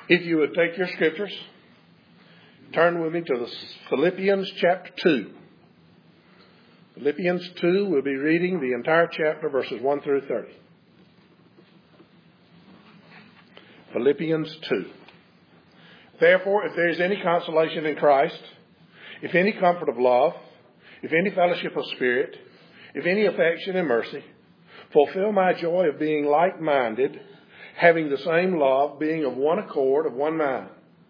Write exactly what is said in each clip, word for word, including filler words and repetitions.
If you would take your scriptures, turn with me to the Philippians chapter two. Philippians two, we'll be reading the entire chapter, verses one through thirty. Philippians two. Therefore, if there is any consolation in Christ, if any comfort of love, if any fellowship of spirit, if any affection and mercy, fulfill my joy of being like-minded, having the same love, being of one accord, of one mind.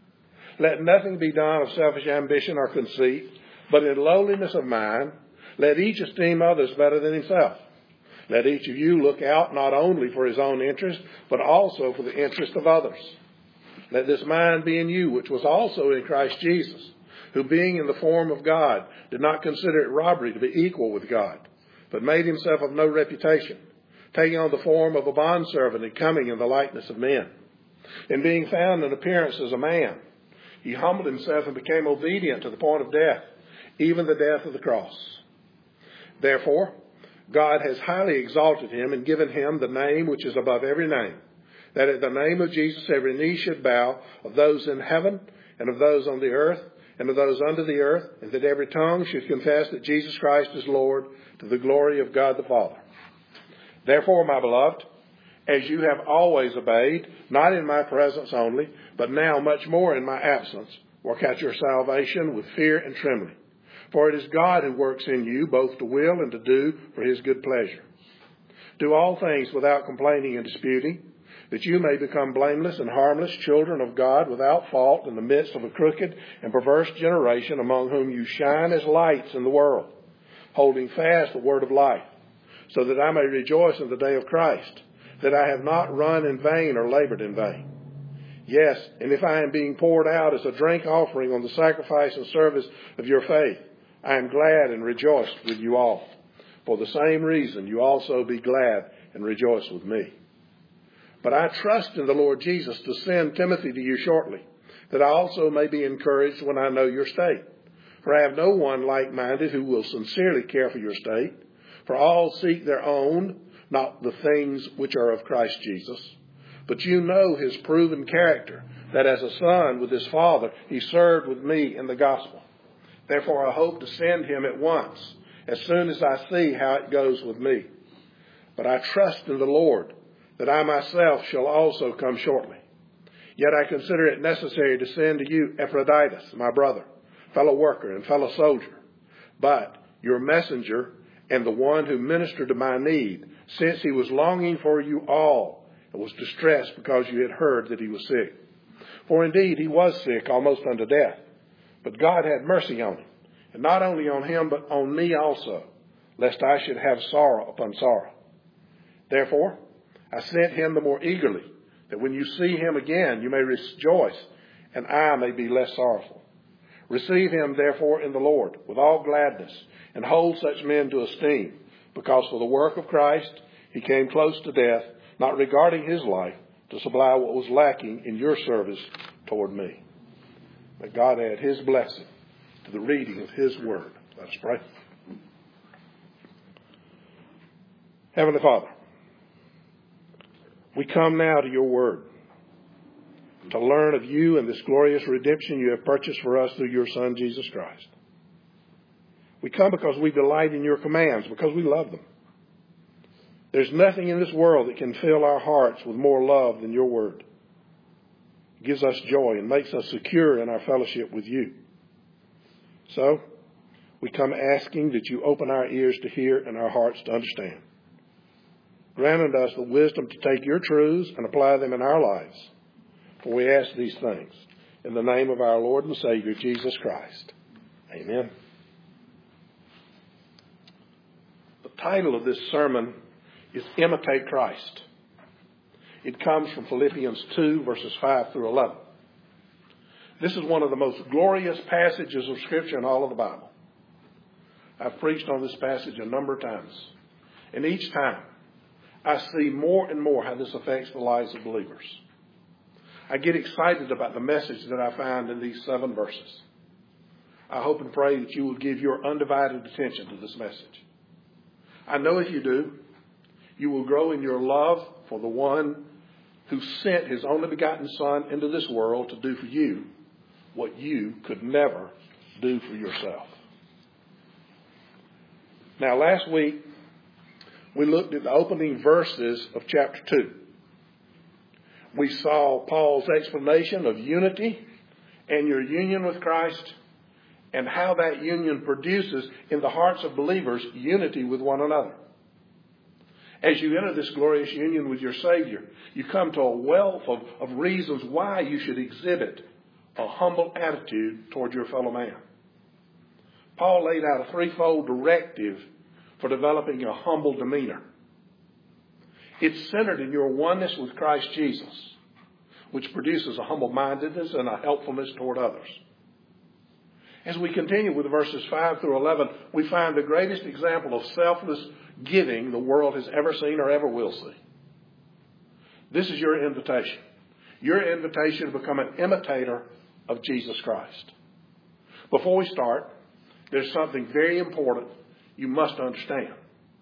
Let nothing be done of selfish ambition or conceit, but in lowliness of mind, let each esteem others better than himself. Let each of you look out not only for his own interest, but also for the interest of others. Let this mind be in you, which was also in Christ Jesus, who being in the form of God, did not consider it robbery to be equal with God, but made himself of no reputation, taking on the form of a bondservant and coming in the likeness of men. And being found in appearance as a man, he humbled himself and became obedient to the point of death, even the death of the cross. Therefore, God has highly exalted him and given him the name which is above every name, that at the name of Jesus every knee should bow, of those in heaven and of those on the earth and of those under the earth, and that every tongue should confess that Jesus Christ is Lord, to the glory of God the Father. Therefore, my beloved, as you have always obeyed, not in my presence only, but now much more in my absence, work out your salvation with fear and trembling. For it is God who works in you both to will and to do for his good pleasure. Do all things without complaining and disputing, that you may become blameless and harmless children of God without fault in the midst of a crooked and perverse generation, among whom you shine as lights in the world, holding fast the word of life, so that I may rejoice in the day of Christ, that I have not run in vain or labored in vain. Yes, and if I am being poured out as a drink offering on the sacrifice and service of your faith, I am glad and rejoiced with you all. For the same reason, you also be glad and rejoice with me. But I trust in the Lord Jesus to send Timothy to you shortly, that I also may be encouraged when I know your state. For I have no one like-minded who will sincerely care for your state. For all seek their own, not the things which are of Christ Jesus. But you know his proven character, that as a son with his father, he served with me in the gospel. Therefore I hope to send him at once, as soon as I see how it goes with me. But I trust in the Lord, that I myself shall also come shortly. Yet I consider it necessary to send to you Epaphroditus, my brother, fellow worker and fellow soldier, but your messenger and the one who ministered to my need, since he was longing for you all and was distressed because you had heard that he was sick. For indeed he was sick almost unto death, but God had mercy on him, and not only on him but on me also, lest I should have sorrow upon sorrow. Therefore I sent him the more eagerly, that when you see him again you may rejoice, and I may be less sorrowful. Receive him therefore in the Lord with all gladness, and hold such men to esteem, because for the work of Christ he came close to death, not regarding his life, to supply what was lacking in your service toward me. May God add his blessing to the reading of his word. Let us pray. Heavenly Father, we come now to your word to learn of you and this glorious redemption you have purchased for us through your Son, Jesus Christ. We come because we delight in your commands, because we love them. There's nothing in this world that can fill our hearts with more love than your word. It gives us joy and makes us secure in our fellowship with you. So, we come asking that you open our ears to hear and our hearts to understand. Grant unto us the wisdom to take your truths and apply them in our lives. For we ask these things in the name of our Lord and Savior, Jesus Christ. Amen. The title of this sermon is Imitate Christ. It comes from Philippians two, verses five through eleven. This is one of the most glorious passages of Scripture in all of the Bible. I've preached on this passage a number of times. And each time, I see more and more how this affects the lives of believers. I get excited about the message that I find in these seven verses. I hope and pray that you will give your undivided attention to this message. I know if you do, you will grow in your love for the one who sent his only begotten Son into this world to do for you what you could never do for yourself. Now, last week, we looked at the opening verses of chapter two. We saw Paul's explanation of unity and your union with Christ, and how that union produces in the hearts of believers unity with one another. As you enter this glorious union with your Savior, you come to a wealth of, of reasons why you should exhibit a humble attitude toward your fellow man. Paul laid out a threefold directive for developing a humble demeanor. It's centered in your oneness with Christ Jesus, which produces a humble-mindedness and a helpfulness toward others. As we continue with verses five through eleven, we find the greatest example of selfless giving the world has ever seen or ever will see. This is your invitation. Your invitation to become an imitator of Jesus Christ. Before we start, there's something very important you must understand.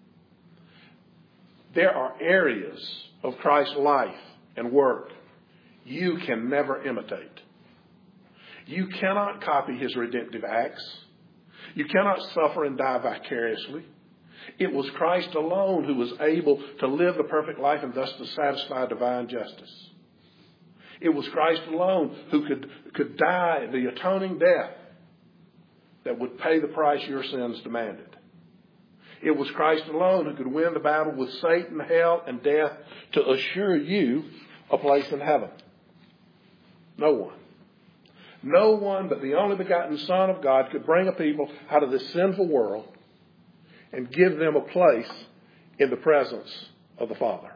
There are areas of Christ's life and work you can never imitate. You cannot copy his redemptive acts. You cannot suffer and die vicariously. It was Christ alone who was able to live the perfect life and thus to satisfy divine justice. It was Christ alone who could, could die the atoning death that would pay the price your sins demanded. It was Christ alone who could win the battle with Satan, hell, and death to assure you a place in heaven. No one. No one but the only begotten Son of God could bring a people out of this sinful world and give them a place in the presence of the Father.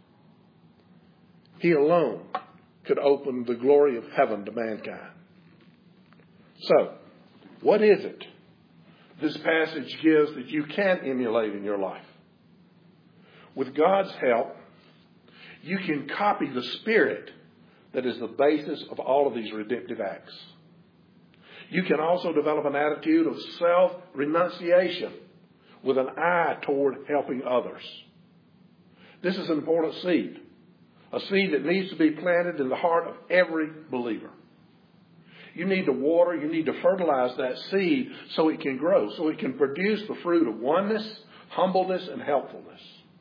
He alone could open the glory of heaven to mankind. So, what is it this passage gives that you can emulate in your life? With God's help, you can copy the Spirit that is the basis of all of these redemptive acts. You can also develop an attitude of self-renunciation with an eye toward helping others. This is an important seed, a seed that needs to be planted in the heart of every believer. You need to water, you need to fertilize that seed so it can grow, so it can produce the fruit of oneness, humbleness, and helpfulness.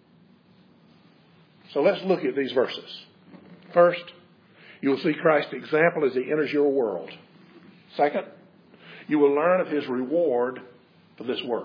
So let's look at these verses. First, you will see Christ's example as he enters your world. Second, you will learn of his reward for this work.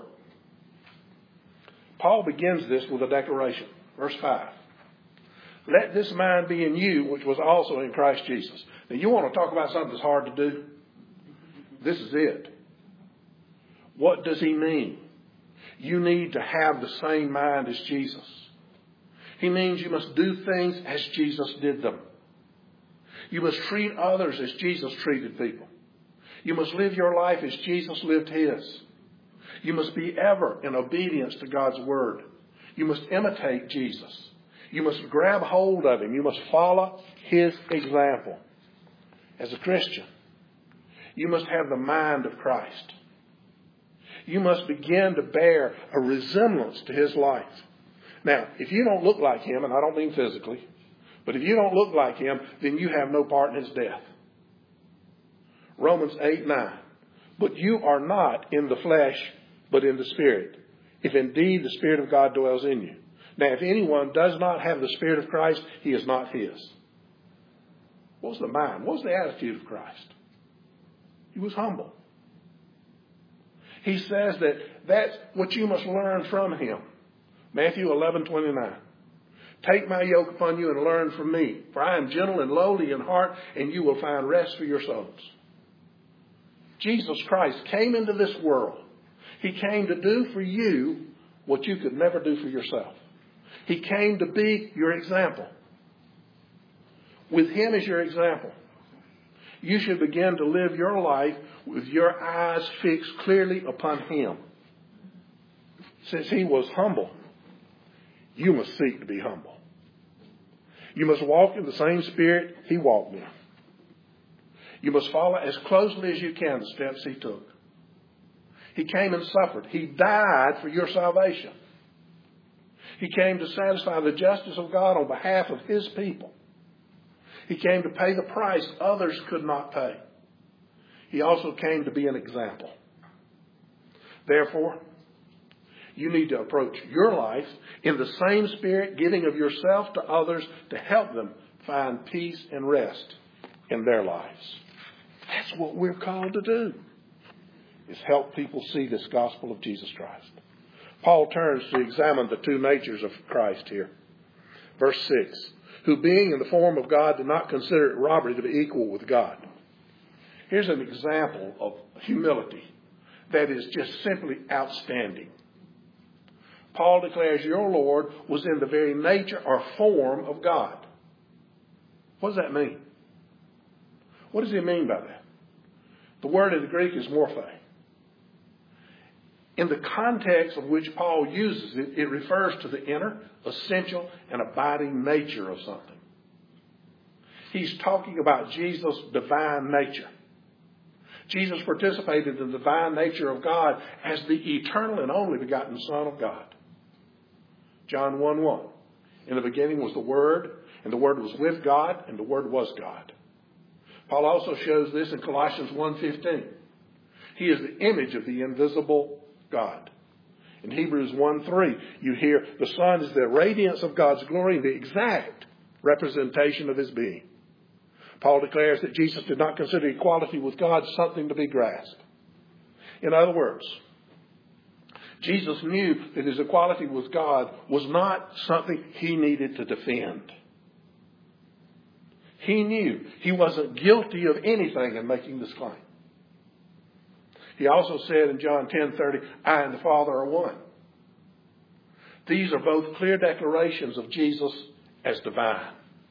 Paul begins this with a declaration. Verse five. Let this mind be in you, which was also in Christ Jesus. Now, you want to talk about something that's hard to do? This is it. What does he mean? You need to have the same mind as Jesus. He means you must do things as Jesus did them. You must treat others as Jesus treated people. You must live your life as Jesus lived his. You must be ever in obedience to God's word. You must imitate Jesus. You must grab hold of him. You must follow his example. As a Christian, you must have the mind of Christ. You must begin to bear a resemblance to his life. Now, if you don't look like him, and I don't mean physically, but if you don't look like him, then you have no part in his death. Romans eight nine. But you are not in the flesh, but in the Spirit, if indeed the Spirit of God dwells in you. Now, if anyone does not have the Spirit of Christ, he is not his. What was the mind? What was the attitude of Christ? He was humble. He says that that's what you must learn from him. Matthew eleven twenty-nine. Take my yoke upon you and learn from me, for I am gentle and lowly in heart, and you will find rest for your souls. Jesus Christ came into this world. He came to do for you what you could never do for yourself. He came to be your example. With him as your example, you should begin to live your life with your eyes fixed clearly upon him. Since he was humble, you must seek to be humble. You must walk in the same spirit he walked in. You must follow as closely as you can the steps he took. He came and suffered. He died for your salvation. He came to satisfy the justice of God on behalf of his people. He came to pay the price others could not pay. He also came to be an example. Therefore, you need to approach your life in the same spirit, giving of yourself to others to help them find peace and rest in their lives. That's what we're called to do, is help people see this gospel of Jesus Christ. Paul turns to examine the two natures of Christ here. Verse six, who being in the form of God did not consider it robbery to be equal with God. Here's an example of humility that is just simply outstanding. Paul declares your Lord was in the very nature or form of God. What does that mean? What does he mean by that? The word in the Greek is morphe. In the context of which Paul uses it, it refers to the inner, essential, and abiding nature of something. He's talking about Jesus' divine nature. Jesus participated in the divine nature of God as the eternal and only begotten Son of God. John one one. In the beginning was the Word, and the Word was with God, and the Word was God. Paul also shows this in Colossians one fifteen. He is the image of the invisible God. In Hebrews one three, you hear the Son is the radiance of God's glory, the exact representation of his being. Paul declares that Jesus did not consider equality with God something to be grasped. In other words, Jesus knew that his equality with God was not something he needed to defend. He knew he wasn't guilty of anything in making this claim. He also said in John ten thirty, I and the Father are one. These are both clear declarations of Jesus as divine.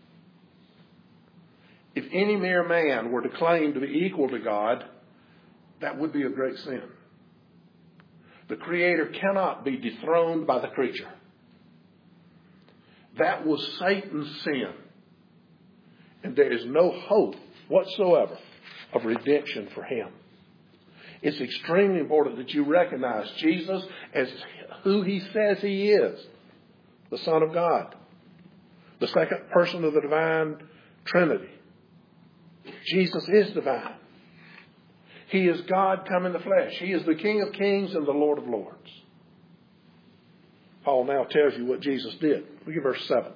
If any mere man were to claim to be equal to God, that would be a great sin. The Creator cannot be dethroned by the creature. That was Satan's sin. And there is no hope whatsoever of redemption for him. It's extremely important that you recognize Jesus as who he says he is, the Son of God, the second person of the divine Trinity. Jesus is divine. He is God come in the flesh. He is the King of kings and the Lord of lords. Paul now tells you what Jesus did. Look at verse seven.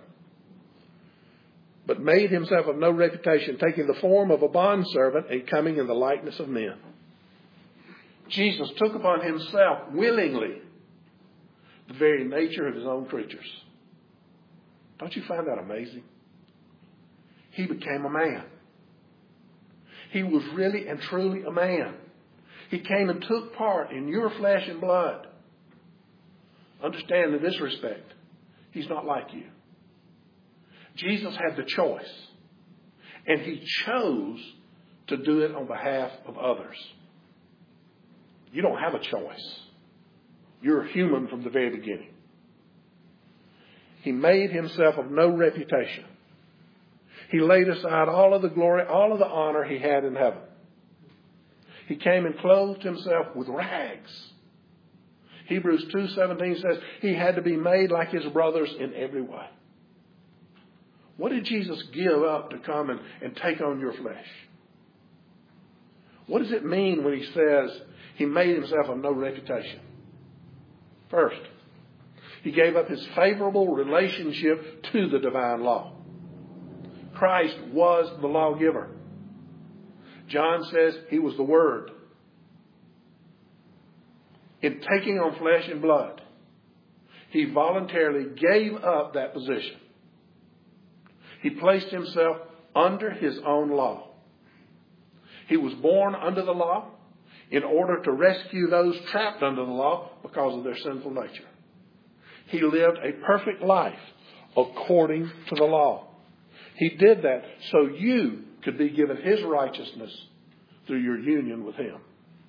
But made himself of no reputation, taking the form of a bondservant and coming in the likeness of men. Jesus took upon himself willingly the very nature of his own creatures. Don't you find that amazing? He became a man. He was really and truly a man. He came and took part in your flesh and blood. Understand in this respect, he's not like you. Jesus had the choice, and he chose to do it on behalf of others. You don't have a choice. You're human from the very beginning. He made himself of no reputation. He laid aside all of the glory, all of the honor he had in heaven. He came and clothed himself with rags. Hebrews two seventeen says he had to be made like his brothers in every way. What did Jesus give up to come and, and take on your flesh? What does it mean when he says he made himself of no reputation? First, he gave up his favorable relationship to the divine law. Christ was the lawgiver. John says he was the Word. In taking on flesh and blood, he voluntarily gave up that position. He placed himself under his own law. He was born under the law in order to rescue those trapped under the law because of their sinful nature. He lived a perfect life according to the law. He did that so you could be given his righteousness through your union with him.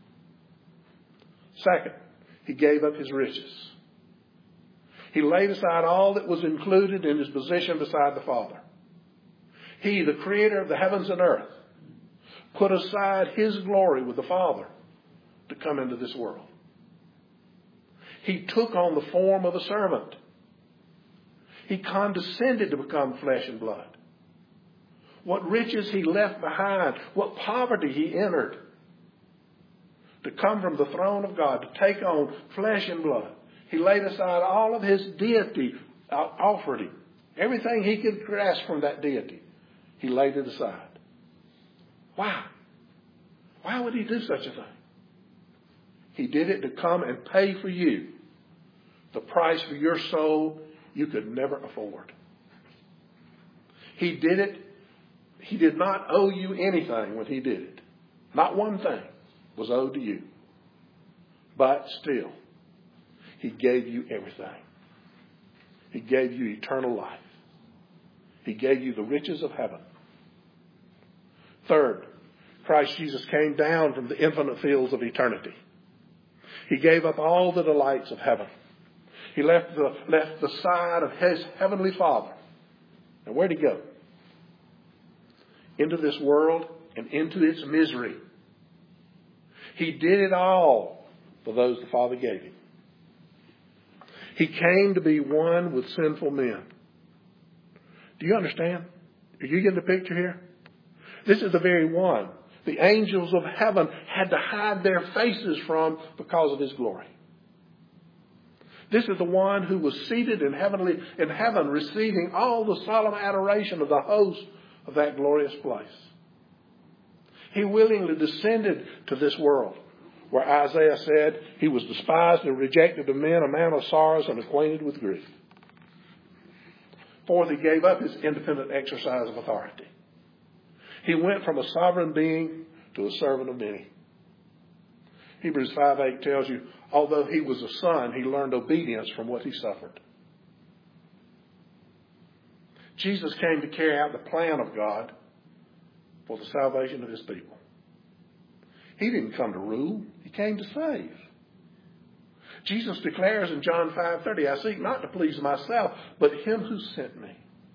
Second, he gave up his riches. He laid aside all that was included in his position beside the Father. He, the creator of the heavens and earth, put aside his glory with the Father to come into this world. He took on the form of a servant. He condescended to become flesh and blood. what riches he left behind, what poverty he entered. To come from the throne of God, to take on flesh and blood. He laid aside all of his deity, uh, offered him. Everything he could grasp from that deity, he laid it aside. Why? Why would he do such a thing? He did it to come and pay for you the price for your soul you could never afford. He did it. He did not owe you anything when he did it. Not one thing was owed to you. But still, he gave you everything. He gave you eternal life. He gave you the riches of heaven. Third, Christ Jesus came down from the infinite fields of eternity. He gave up all the delights of heaven. He left the, left the side of his heavenly Father. And where'd he go? Into this world and into its misery. He did it all for those the Father gave him. He came to be one with sinful men. Do you understand? Are you getting the picture here? This is the very one the angels of heaven had to hide their faces from because of his glory. This is the one who was seated in heavenly in heaven, receiving all the solemn adoration of the host of that glorious place. He willingly descended to this world, where Isaiah said he was despised and rejected of men, a man of sorrows and acquainted with grief. Fourth, he gave up his independent exercise of authority. He went from a sovereign being to a servant of many. Hebrews five eight tells you, although he was a son, he learned obedience from what he suffered. Jesus came to carry out the plan of God for the salvation of his people. He didn't come to rule. He came to save. Jesus declares in John five thirty, I seek not to please myself, but him who sent me.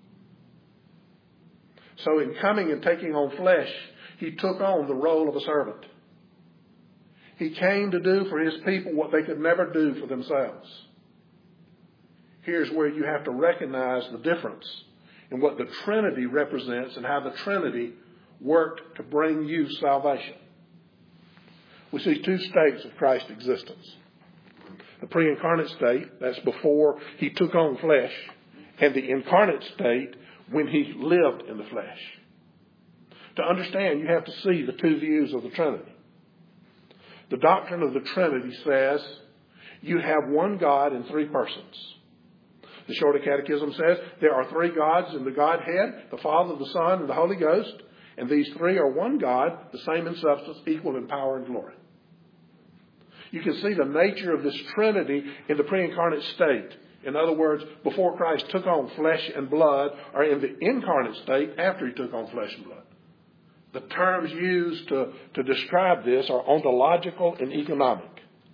So in coming and taking on flesh, he took on the role of a servant. He came to do for his people what they could never do for themselves. Here's where you have to recognize the difference in what the Trinity represents and how the Trinity worked to bring you salvation. We see two states of Christ's existence. The pre-incarnate state, that's before he took on flesh, and the incarnate state when he lived in the flesh. To understand, you have to see the two views of the Trinity. The doctrine of the Trinity says you have one God in three persons. The Shorter Catechism says there are three gods in the Godhead, the Father, the Son, and the Holy Ghost. And these three are one God, the same in substance, equal in power and glory. You can see the nature of this Trinity in the pre-incarnate state. In other words, before Christ took on flesh and blood, or in the incarnate state after he took on flesh and blood. The terms used to, to describe this are ontological and economic.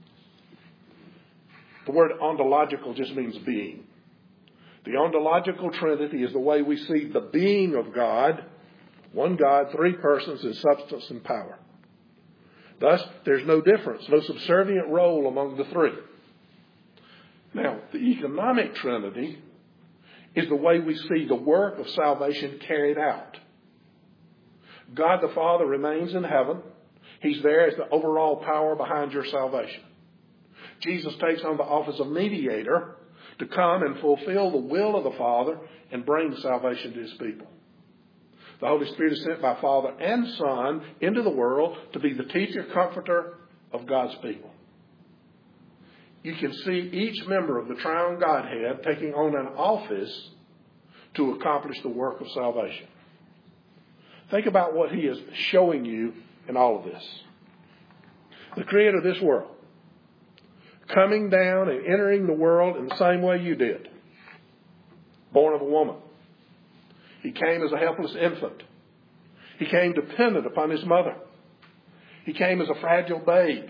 The word ontological just means being. The ontological Trinity is the way we see the being of God, one God, three persons in substance and power. Thus, there's no difference, no subservient role among the three. Now, the economic Trinity is the way we see the work of salvation carried out. God the Father remains in heaven. He's there as the overall power behind your salvation. Jesus takes on the office of mediator to come and fulfill the will of the Father and bring salvation to his people. The Holy Spirit is sent by Father and Son into the world to be the teacher, comforter of God's people. You can see each member of the triune Godhead taking on an office to accomplish the work of salvation. Think about what he is showing you in all of this. The creator of this world, coming down and entering the world in the same way you did. Born of a woman. He came as a helpless infant. He came dependent upon his mother. He came as a fragile babe,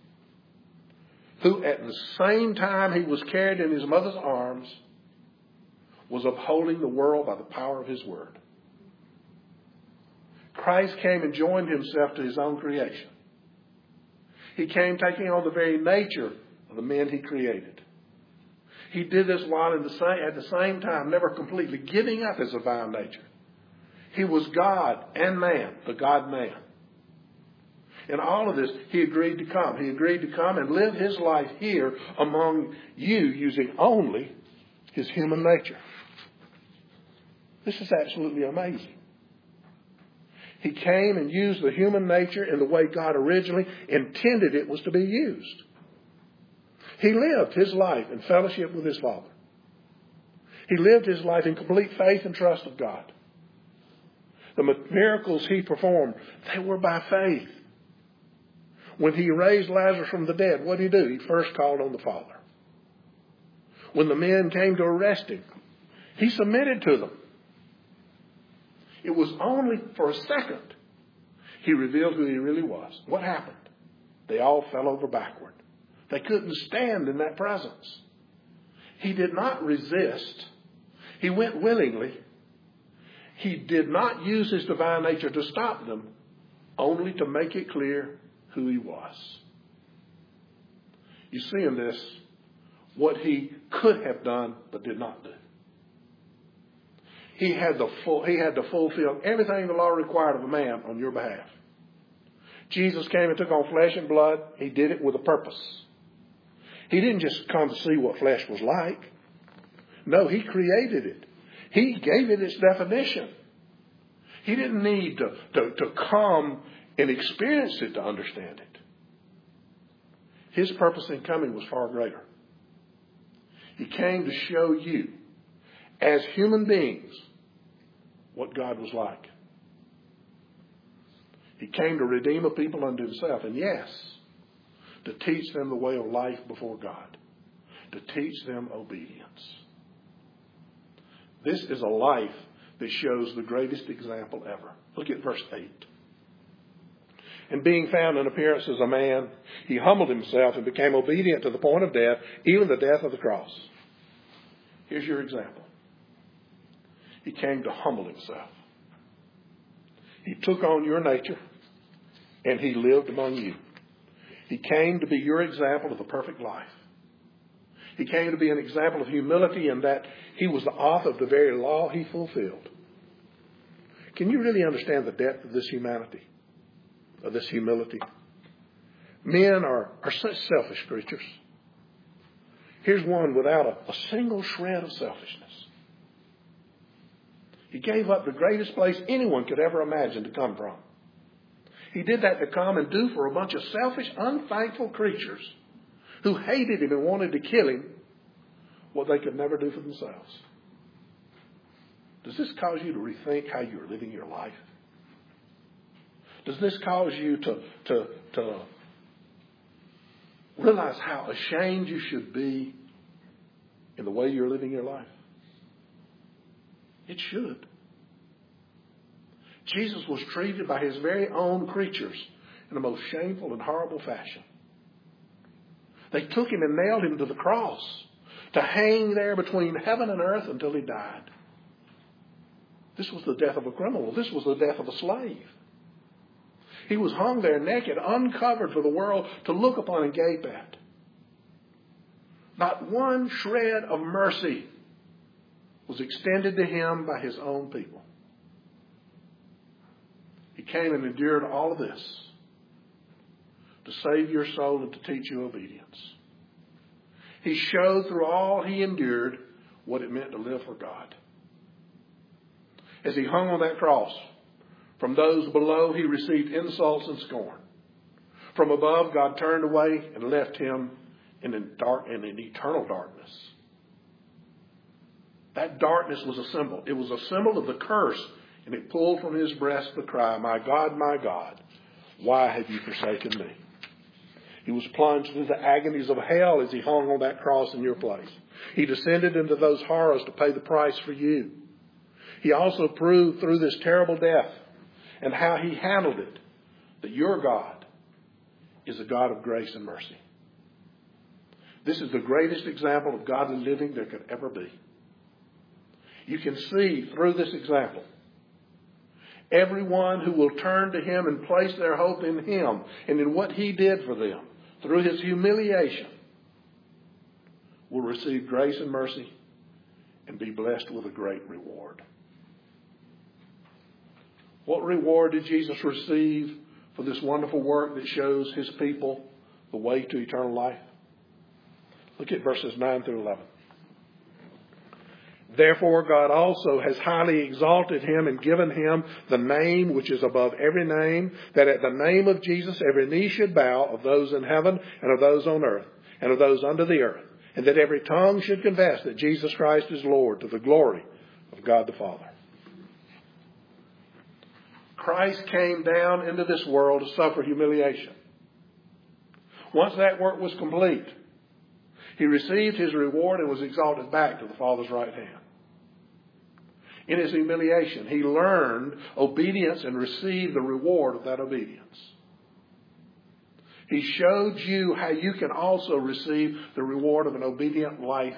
who at the same time he was carried in his mother's arms was upholding the world by the power of his word. Christ came and joined himself to his own creation. He came taking on the very nature of the men he created. He did this while in the same, at the same time never completely giving up his divine nature. He was God and man, the God-man. In all of this, he agreed to come. He agreed to come and live his life here among you using only his human nature. This is absolutely amazing. He came and used the human nature in the way God originally intended it was to be used. He lived his life in fellowship with his Father. He lived his life in complete faith and trust of God. The miracles he performed, they were by faith. When he raised Lazarus from the dead, what did he do? He first called on the Father. When the men came to arrest him, he submitted to them. It was only for a second he revealed who he really was. What happened? They all fell over backward. They couldn't stand in that presence. He did not resist. He went willingly. He did not use his divine nature to stop them, only to make it clear who he was. You see in this what he could have done but did not do. He had, the full, he had to fulfill everything the law required of a man on your behalf. Jesus came and took on flesh and blood. He did it with a purpose. He didn't just come to see what flesh was like. No, he created it. He gave it its definition. He didn't need to, to, to come and experience it to understand it. His purpose in coming was far greater. He came to show you, as human beings, what God was like. He came to redeem a people unto himself. And yes, to teach them the way of life before God. To teach them obedience. This is a life that shows the greatest example ever. Look at verse eight. And being found in appearance as a man, he humbled himself and became obedient to the point of death, even the death of the cross. Here's your example. He came to humble himself. He took on your nature and he lived among you. He came to be your example of a perfect life. He came to be an example of humility in that he was the author of the very law he fulfilled. Can you really understand the depth of this humanity, of this humility? Men are, are such selfish creatures. Here's one without a, a single shred of selfishness. He gave up the greatest place anyone could ever imagine to come from. He did that to come and do for a bunch of selfish, unthankful creatures who hated him and wanted to kill him what they could never do for themselves. Does this cause you to rethink how you're living your life? Does this cause you to, to, to realize how ashamed you should be in the way you're living your life? It should. Jesus was treated by his very own creatures in the most shameful and horrible fashion. They took him and nailed him to the cross to hang there between heaven and earth until he died. This was the death of a criminal. This was the death of a slave. He was hung there naked, uncovered for the world to look upon and gape at. Not one shred of mercy was extended to him by his own people. He came and endured all of this to save your soul and to teach you obedience. He showed through all he endured what it meant to live for God. As he hung on that cross, from those below he received insults and scorn. From above, God turned away and left him in an, dark, in an eternal darkness. That darkness was a symbol. It was a symbol of the curse, and it pulled from his breast the cry, "My God, my God, why have you forsaken me?" He was plunged into the agonies of hell as he hung on that cross in your place. He descended into those horrors to pay the price for you. He also proved through this terrible death and how he handled it that your God is a God of grace and mercy. This is the greatest example of godly living there could ever be. You can see through this example everyone who will turn to him and place their hope in him and in what he did for them through his humiliation will receive grace and mercy and be blessed with a great reward. What reward did Jesus receive for this wonderful work that shows his people the way to eternal life? Look at verses nine through eleven. Therefore God also has highly exalted him and given him the name which is above every name, that at the name of Jesus every knee should bow, of those in heaven and of those on earth and of those under the earth, and that every tongue should confess that Jesus Christ is Lord, to the glory of God the Father. Christ came down into this world to suffer humiliation. Once that work was complete, he received his reward and was exalted back to the Father's right hand. In his humiliation, he learned obedience and received the reward of that obedience. He showed you how you can also receive the reward of an obedient life.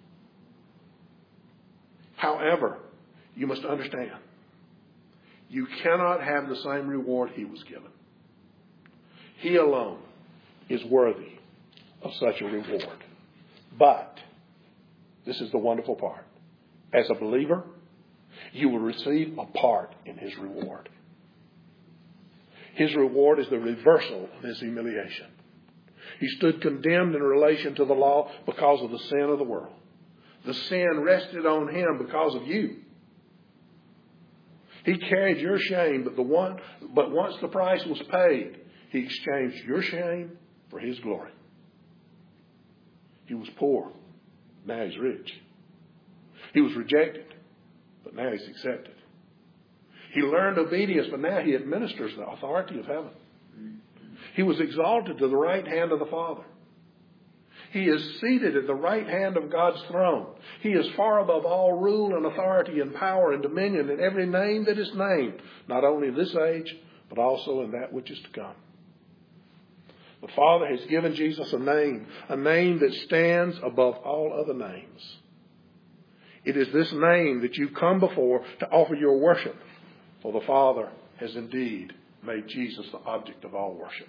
However, you must understand, you cannot have the same reward he was given. He alone is worthy of such a reward. But, this is the wonderful part, as a believer, you will receive a part in his reward. His reward is the reversal of his humiliation. He stood condemned in relation to the law because of the sin of the world. The sin rested on him because of you. He carried your shame, but the one, but once the price was paid, he exchanged your shame for his glory. He was poor, now he's rich. He was rejected, but now he's accepted. He learned obedience, but now he administers the authority of heaven. He was exalted to the right hand of the Father. He is seated at the right hand of God's throne. He is far above all rule and authority and power and dominion and every name that is named, not only in this age, but also in that which is to come. The Father has given Jesus a name, a name that stands above all other names. It is this name that you come before to offer your worship, for the Father has indeed made Jesus the object of all worship.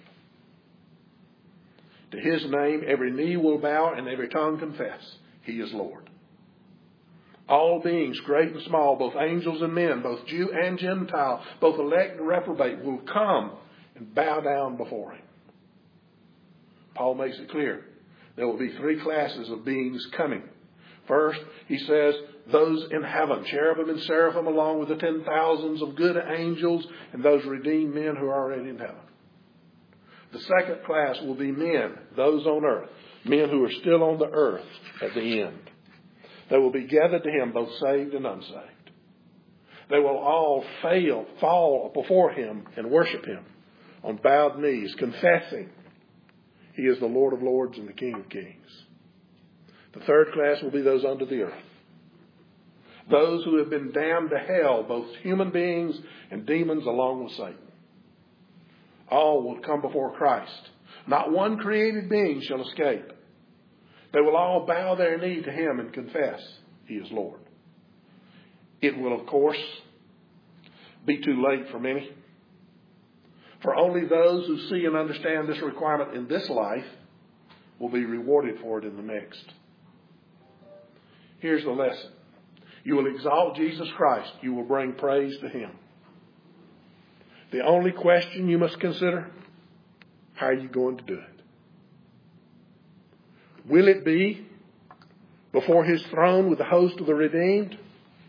To his name every knee will bow and every tongue confess he is Lord. All beings, great and small, both angels and men, both Jew and Gentile, both elect and reprobate, will come and bow down before him. Paul makes it clear there will be three classes of beings coming. First, he says, those in heaven, cherubim and seraphim, along with the ten thousands of good angels and those redeemed men who are already in heaven. The second class will be men, those on earth, men who are still on the earth at the end. They will be gathered to him, both saved and unsaved. They will all fail, fall before him and worship him on bowed knees, confessing he is the Lord of lords and the King of kings. The third class will be those under the earth. Those who have been damned to hell, both human beings and demons along with Satan. All will come before Christ. Not one created being shall escape. They will all bow their knee to him and confess he is Lord. It will, of course, be too late for many. For only those who see and understand this requirement in this life will be rewarded for it in the next. Here's the lesson. You will exalt Jesus Christ. You will bring praise to him. The only question you must consider, how are you going to do it? Will it be before his throne with the host of the redeemed?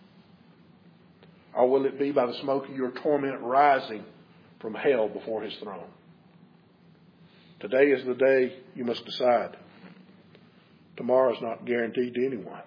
Or will it be by the smoke of your torment rising from hell before his throne? Today is the day you must decide. Tomorrow is not guaranteed to anyone.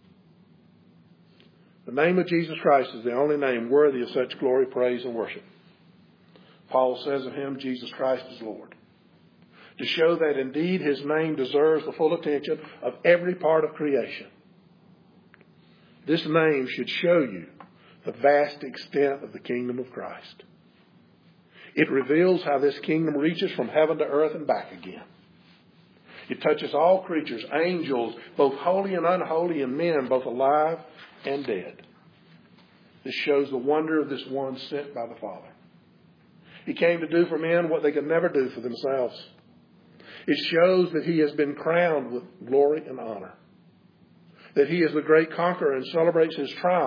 The name of Jesus Christ is the only name worthy of such glory, praise, and worship. Paul says of him, Jesus Christ is Lord. To show that indeed his name deserves the full attention of every part of creation. This name should show you the vast extent of the kingdom of Christ. It reveals how this kingdom reaches from heaven to earth and back again. It touches all creatures, angels, both holy and unholy, and men, both alive and dead. This shows the wonder of this one sent by the Father. He came to do for men what they could never do for themselves. It shows that he has been crowned with glory and honor. That he is the great conqueror and celebrates his triumph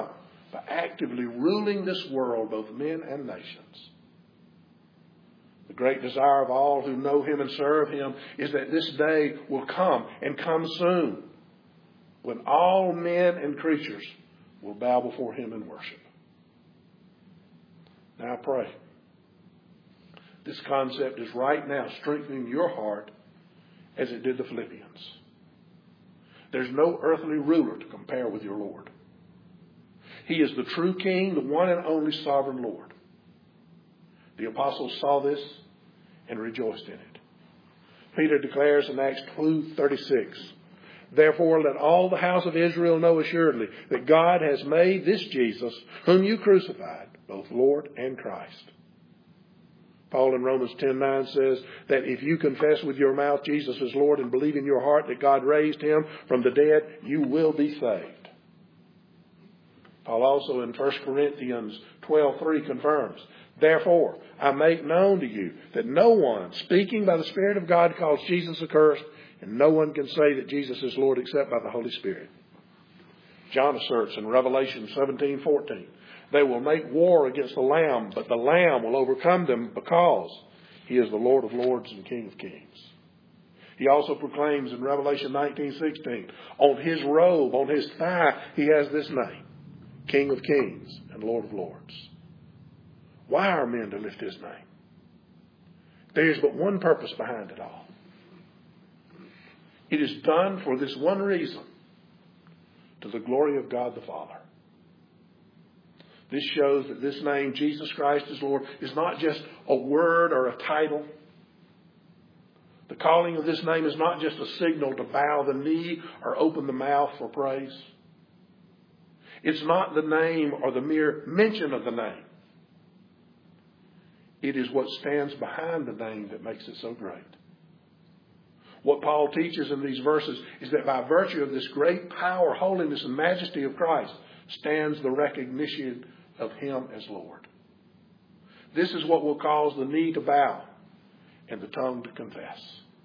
by actively ruling this world, both men and nations. The great desire of all who know Him and serve Him is that this day will come, and come soon, when all men and creatures will bow before Him in worship. Now I pray this concept is right now strengthening your heart as it did the Philippians. There's no earthly ruler to compare with your Lord. He is the true King, the one and only sovereign Lord. The apostles saw this and rejoiced in it. Peter declares in Acts two thirty-six, "Therefore let all the house of Israel know assuredly that God has made this Jesus, whom you crucified, both Lord and Christ." Paul in Romans ten nine says that if you confess with your mouth Jesus is Lord and believe in your heart that God raised Him from the dead, you will be saved. Paul also in First Corinthians twelve three confirms, "Therefore I make known to you that no one speaking by the Spirit of God calls Jesus accursed, and no one can say that Jesus is Lord except by the Holy Spirit." John asserts in Revelation seventeen fourteen, "They will make war against the Lamb, but the Lamb will overcome them because He is the Lord of lords and King of kings." He also proclaims in Revelation nineteen sixteen, on His robe, on His thigh, He has this name, King of kings and Lord of lords. Why are men to lift His name? There is but one purpose behind it all. It is done for this one reason, to the glory of God the Father. This shows that this name, Jesus Christ is Lord, is not just a word or a title. The calling of this name is not just a signal to bow the knee or open the mouth for praise. It's not the name or the mere mention of the name. It is what stands behind the name that makes it so great. What Paul teaches in these verses is that by virtue of this great power, holiness, and majesty of Christ stands the recognition of Him as Lord. This is what will cause the knee to bow and the tongue to confess.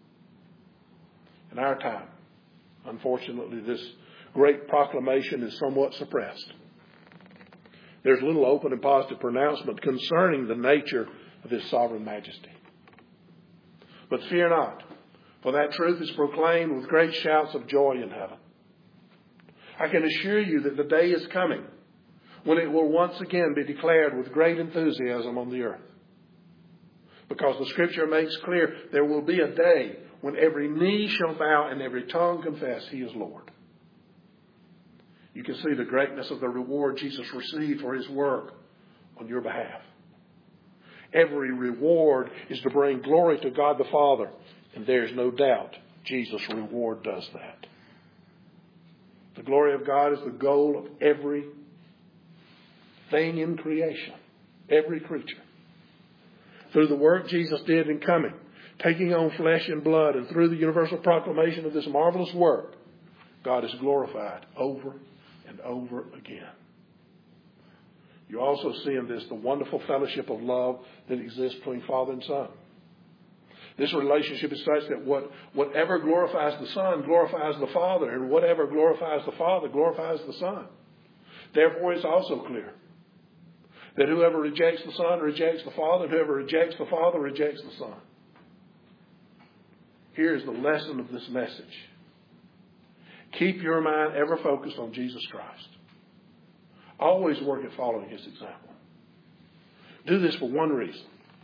In our time, unfortunately, this great proclamation is somewhat suppressed. There's little open and positive pronouncement concerning the nature of His sovereign majesty. But fear not, for that truth is proclaimed with great shouts of joy in heaven. I can assure you that the day is coming when it will once again be declared with great enthusiasm on the earth. Because the Scripture makes clear there will be a day when every knee shall bow and every tongue confess He is Lord. You can see the greatness of the reward Jesus received for His work on your behalf. Every reward is to bring glory to God the Father, and there's no doubt Jesus' reward does that. The glory of God is the goal of every thing in creation, every creature. Through the work Jesus did in coming, taking on flesh and blood, and through the universal proclamation of this marvelous work, God is glorified over and over again. You also see in this the wonderful fellowship of love that exists between Father and Son. This relationship is such that what, whatever glorifies the Son glorifies the Father, and whatever glorifies the Father glorifies the Son. Therefore, it's also clear that whoever rejects the Son rejects the Father, and whoever rejects the Father rejects the Son. Here's the lesson of this message. Keep your mind ever focused on Jesus Christ. Always work at following His example. Do this for one reason.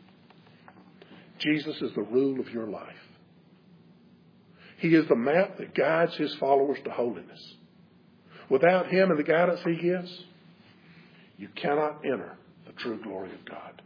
Jesus is the rule of your life. He is the map that guides His followers to holiness. Without Him and the guidance He gives, you cannot enter the true glory of God.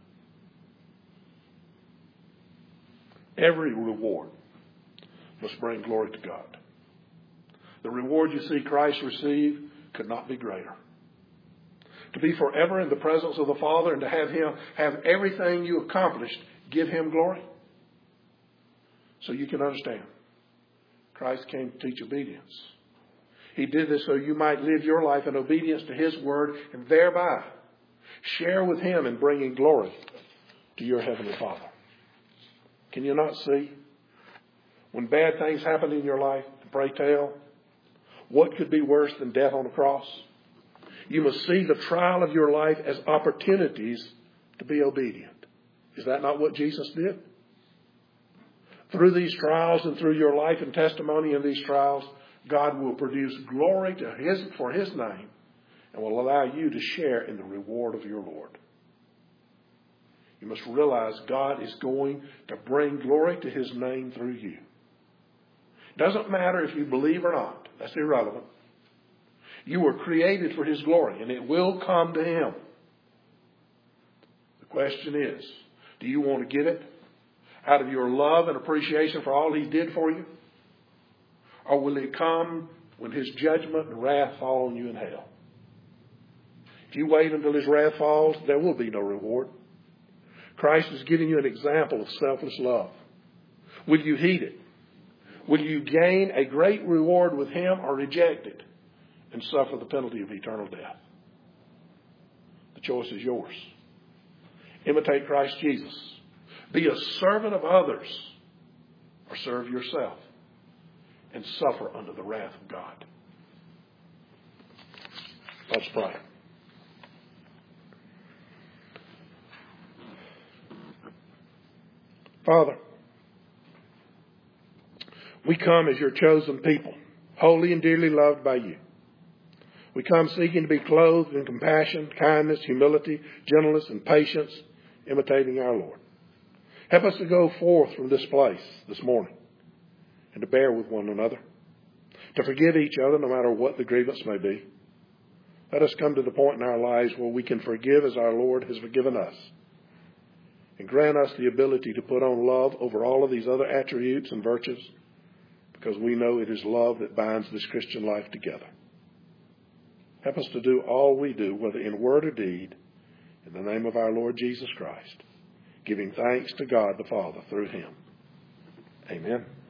Every reward must bring glory to God. The reward you see Christ receive could not be greater. To be forever in the presence of the Father and to have Him have everything you accomplished give Him glory. So you can understand, Christ came to teach obedience. He did this so you might live your life in obedience to His word and thereby share with Him in bringing glory to your Heavenly Father. Can you not see? When bad things happen in your life, pray tell, what could be worse than death on the cross? You must see the trial of your life as opportunities to be obedient. Is that not what Jesus did? Through these trials and through your life and testimony in these trials, God will produce glory to his, for His name and will allow you to share in the reward of your Lord. You must realize God is going to bring glory to His name through you. It doesn't matter if you believe or not. That's irrelevant. You were created for His glory, and it will come to Him. The question is, do you want to get it out of your love and appreciation for all He did for you? Or will it come when His judgment and wrath fall on you in hell? If you wait until His wrath falls, there will be no reward. Christ is giving you an example of selfless love. Will you heed it? Will you gain a great reward with Him or reject it and suffer the penalty of eternal death? The choice is yours. Imitate Christ Jesus. Be a servant of others or serve yourself and suffer under the wrath of God. Let's pray. Father, we come as your chosen people, holy and dearly loved by you. We come seeking to be clothed in compassion, kindness, humility, gentleness, and patience, imitating our Lord. Help us to go forth from this place this morning and to bear with one another, to forgive each other no matter what the grievance may be. Let us come to the point in our lives where we can forgive as our Lord has forgiven us. And grant us the ability to put on love over all of these other attributes and virtues, because we know it is love that binds this Christian life together. Help us to do all we do, whether in word or deed, in the name of our Lord Jesus Christ, giving thanks to God the Father through Him. Amen.